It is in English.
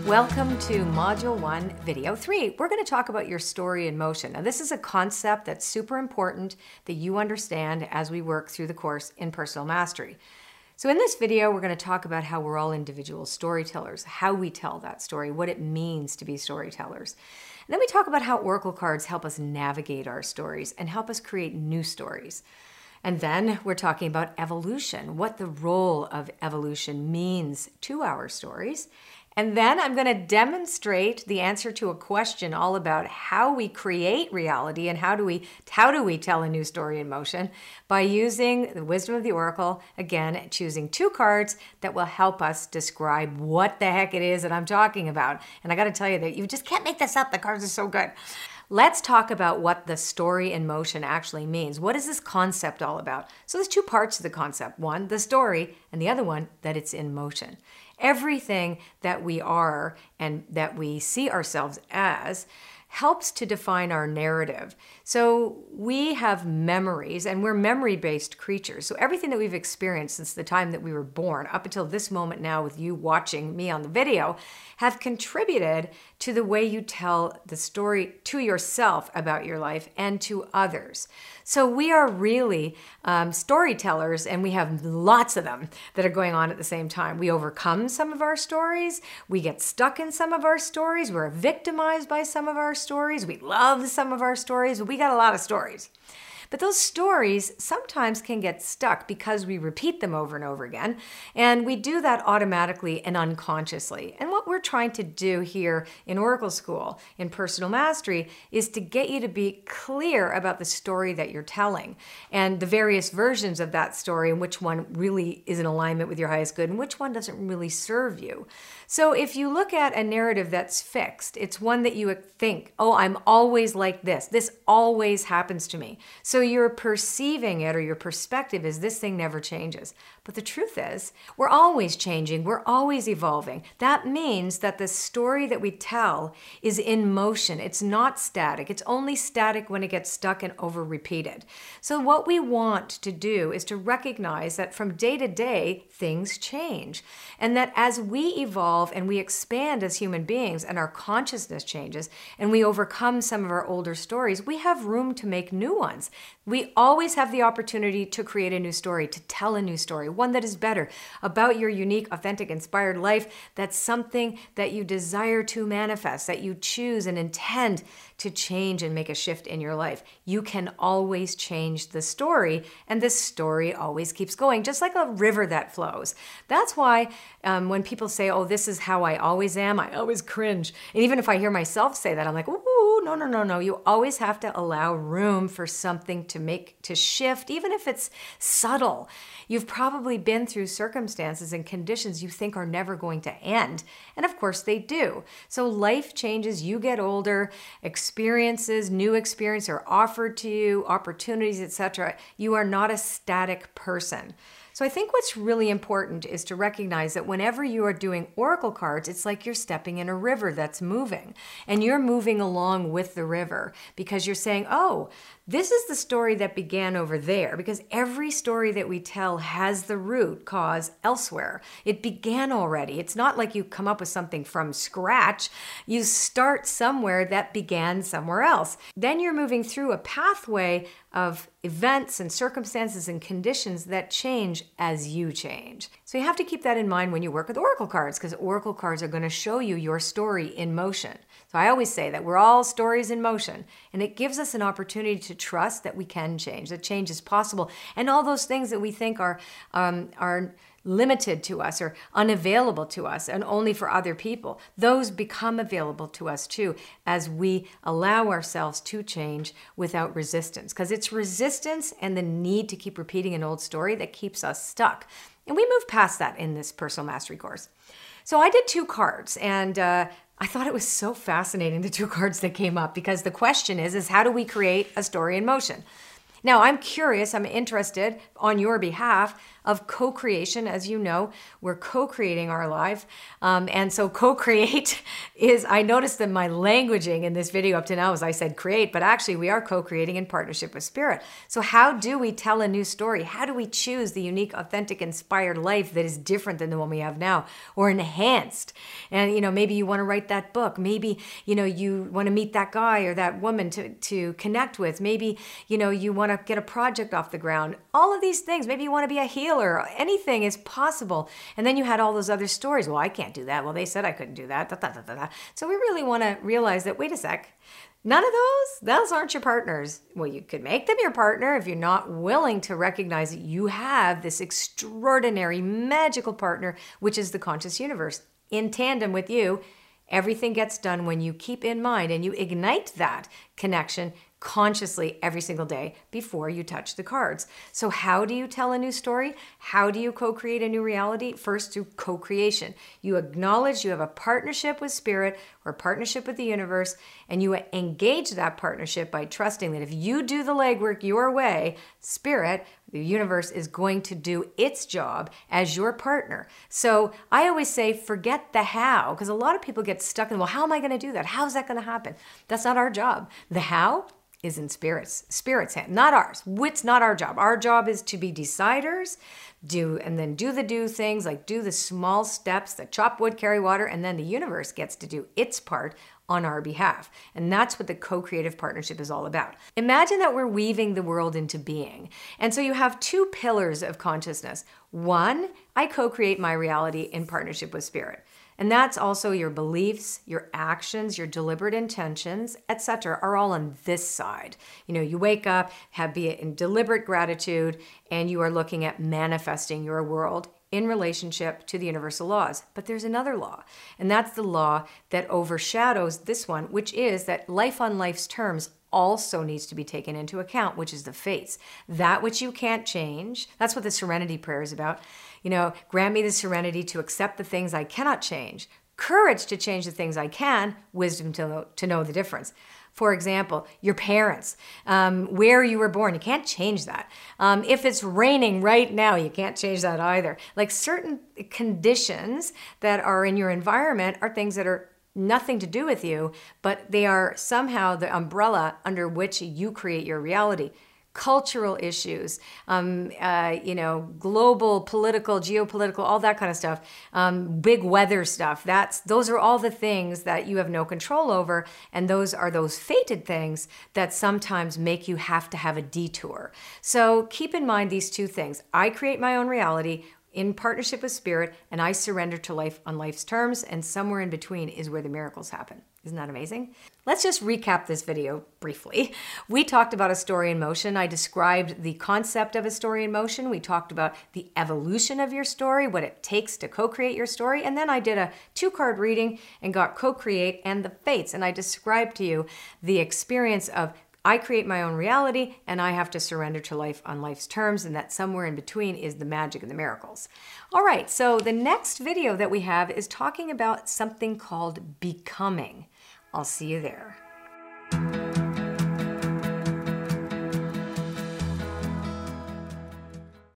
Welcome to Module 1, Video 3. We're going to talk about your story in motion. Now, this is a concept that's super important that you understand as we work through the course in Personal Mastery. So in this video, we're going to talk about how we're all individual storytellers, how we tell that story, what it means to be storytellers. And then we talk about how Oracle cards help us navigate our stories and help us create new stories. And then we're talking about evolution, what the role of evolution means to our stories. And then I'm going to demonstrate the answer to a question all about how we create reality and how do we tell a new story in motion by using the wisdom of the Oracle, again, choosing two cards that will help us describe what the heck it is that I'm talking about. And I got to tell you that you just can't make this up. The cards are so good. Let's talk about what the story in motion actually means. What is this concept all about? So there's two parts to the concept. One, the story, and the other one, that it's in motion. Everything that we are and that we see ourselves as helps to define our narrative. So we have memories, and we're memory-based creatures. So everything that we've experienced since the time that we were born, up until this moment now with you watching me on the video, have contributed to the way you tell the story to yourself about your life and to others. So we are really storytellers, and we have lots of them that are going on at the same time. We overcome some of our stories. We get stuck in some of our stories. We're victimized by some of our stories. We love some of our stories. We got a lot of stories. But those stories sometimes can get stuck because we repeat them over and over again, and we do that automatically and unconsciously. And what we're trying to do here in Oracle School, in Personal Mastery, is to get you to be clear about the story that you're telling and the various versions of that story and which one really is in alignment with your highest good and which one doesn't really serve you. So if you look at a narrative that's fixed, it's one that you think, oh, I'm always like this. This always happens to me. So you're perceiving it, or your perspective is this thing never changes. But the truth is, we're always changing. We're always evolving. That means that the story that we tell is in motion. It's not static. It's only static when it gets stuck and over-repeated. So what we want to do is to recognize that from day to day, things change. And that as we evolve and we expand as human beings and our consciousness changes and we overcome some of our older stories, we have room to make new ones. We always have the opportunity to create a new story, to tell a new story, one that is better, about your unique, authentic, inspired life. That's something that you desire to manifest, that you choose and intend to change and make a shift in your life. You can always change the story, and this story always keeps going, just like a river that flows. That's why when people say, oh, this is how I always am, I always cringe. And even if I hear myself say that, I'm like, ooh, no. You always have to allow room for something to shift, even if it's subtle. You've probably been through circumstances and conditions you think are never going to end. And of course they do. So life changes, you get older, new experiences are offered to you, opportunities, etc. You are not a static person. So I think what's really important is to recognize that whenever you are doing Oracle cards, it's like you're stepping in a river that's moving, and you're moving along with the river because you're saying, oh, this is the story that began over there, because every story that we tell has the root cause elsewhere. It began already. It's not like you come up with something from scratch. You start somewhere that began somewhere else. Then you're moving through a pathway of events and circumstances and conditions that change as you change. So you have to keep that in mind when you work with Oracle cards, because Oracle cards are going to show you your story in motion. So I always say that we're all stories in motion, and it gives us an opportunity to trust that we can change, that change is possible, and all those things that we think are limited to us or unavailable to us and only for other people, those become available to us too as we allow ourselves to change without resistance, because it's resistance and the need to keep repeating an old story that keeps us stuck. And we move past that in this Personal Mastery course. So I did two cards, and I thought it was so fascinating, the two cards that came up, because the question is how do we create a story in motion? Now, I'm curious, I'm interested on your behalf of co-creation. As you know, we're co-creating our life. And so co-create is, I noticed that my languaging in this video up to now is I said create, but actually we are co-creating in partnership with Spirit. So how do we tell a new story? How do we choose the unique, authentic, inspired life that is different than the one we have now or enhanced? And, maybe you want to write that book. Maybe, you want to meet that guy or that woman to connect with. Maybe, you want to get a project off the ground. All of these things. Maybe you want to be a healer. Anything is possible. And then you had all those other stories. Well, I can't do that. Well, they said I couldn't do that. Da, da, da, da, da. So we really want to realize that, wait a sec, none of those aren't your partners. Well, you could make them your partner if you're not willing to recognize that you have this extraordinary, magical partner, which is the conscious universe. In tandem with you, everything gets done when you keep in mind and you ignite that connection consciously every single day before you touch the cards. So how do you tell a new story? How do you co-create a new reality? First, through co-creation. You acknowledge you have a partnership with Spirit or a partnership with the universe, and you engage that partnership by trusting that if you do the legwork your way, Spirit, the universe, is going to do its job as your partner. So I always say, forget the how, because a lot of people get stuck in, well, how am I going to do that? How's that going to happen? That's not our job. The how is in Spirit's hand, not ours. It's not our job. Our job is to be deciders, do the do things, like do the small steps, that chop wood, carry water, and then the universe gets to do its part on our behalf. And that's what the co-creative partnership is all about. Imagine that we're weaving the world into being. And so you have two pillars of consciousness. One, I co-create my reality in partnership with Spirit. And that's also your beliefs, your actions, your deliberate intentions, etc., are all on this side. You wake up, be it in deliberate gratitude, and you are looking at manifesting your world in relationship to the universal laws. But there's another law, and that's the law that overshadows this one, which is that life on life's terms also needs to be taken into account, which is the fates. That which you can't change. That's what the serenity prayer is about. Grant me the serenity to accept the things I cannot change, courage to change the things I can, wisdom to know the difference. For example, your parents, where you were born, you can't change that. If it's raining right now, you can't change that either. Like certain conditions that are in your environment are things that are nothing to do with you, but they are somehow the umbrella under which you create your reality. Cultural issues, global, political, geopolitical, all that kind of stuff, big weather stuff. Those are all the things that you have no control over, and those are those fated things that sometimes make you have to have a detour. So keep in mind these two things. I create my own reality in partnership with Spirit, and I surrender to life on life's terms, and somewhere in between is where the miracles happen. Isn't that amazing? Let's just recap this video briefly. We talked about a story in motion. I described the concept of a story in motion. We talked about the evolution of your story, what it takes to co-create your story, and then I did a 2-card reading and got co-create and the fates, and I described to you the experience of I create my own reality, and I have to surrender to life on life's terms, and that somewhere in between is the magic and the miracles. All right, so the next video that we have is talking about something called becoming. I'll see you there.